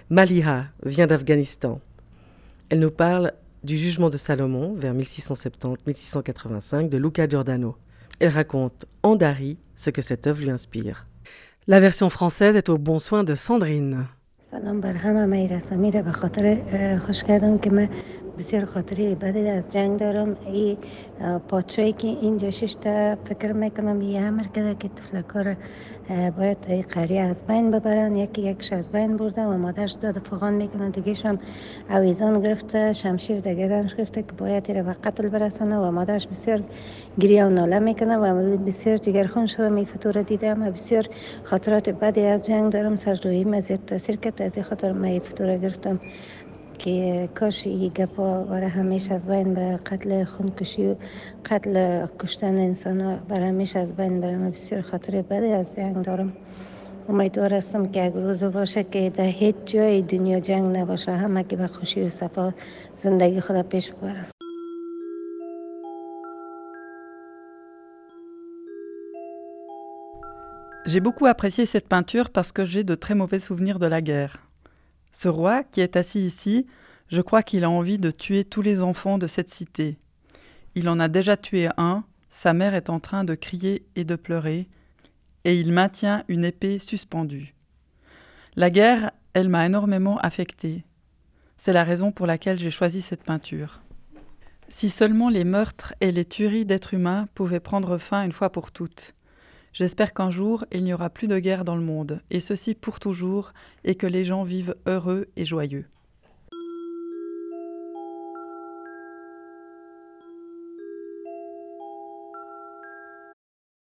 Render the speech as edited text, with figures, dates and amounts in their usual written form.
Maliha vient d'Afghanistan. Elle nous parle du jugement de Salomon, vers 1670-1685, de Luca Giordano. Elle raconte en dari ce que cette œuvre lui inspire. La version française est au bon soin de Sandrine. سلام بر همه. من رسامی را به خاطر خوش کردم که من بسیار خاطری بدی از جنگ دارم. این پادشاهی که اینجا ششته فکر میکنم یه امر کرده که طفلکار باید این قریه از بین ببرن. یکیش از بین برده و مادرش داده فغان میکنه، دیگهش هم اویزان گرفته، شمشیر در گردنش گرفته که باید این به قتل برسانه و مادرش بسیار گریه و ناله میکنه و بسیار جگرخون شدم. این فتوره دیدم و بسیار خاطرات بدی از جنگ دارم. سر روی مزید تاثیر کرد، از این خاطر من این فتوره گرفتم که کاش این گپا برای همیشه از بین بره. قتل خونکشی و قتل کشتن انسان ها برای همیشه از بین بره. من بسیار خاطر بدی از جنگ دارم. امیدوار هستم که یک روز باشه که در هیچ جای دنیا جنگ نباشه، همه که به خوشی و صفا زندگی خود پیش ببرن. J'ai beaucoup apprécié cette peinture parce que j'ai de très mauvais souvenirs de la guerre. Ce roi, qui est assis ici, je crois qu'il a envie de tuer tous les enfants de cette cité. Il en a déjà tué un, sa mère est en train de crier et de pleurer, et il maintient une épée suspendue. La guerre, elle m'a énormément affectée. C'est la raison pour laquelle j'ai choisi cette peinture. Si seulement les meurtres et les tueries d'êtres humains pouvaient prendre fin une fois pour toutes. J'espère qu'un jour, il n'y aura plus de guerre dans le monde, et ceci pour toujours, et que les gens vivent heureux et joyeux.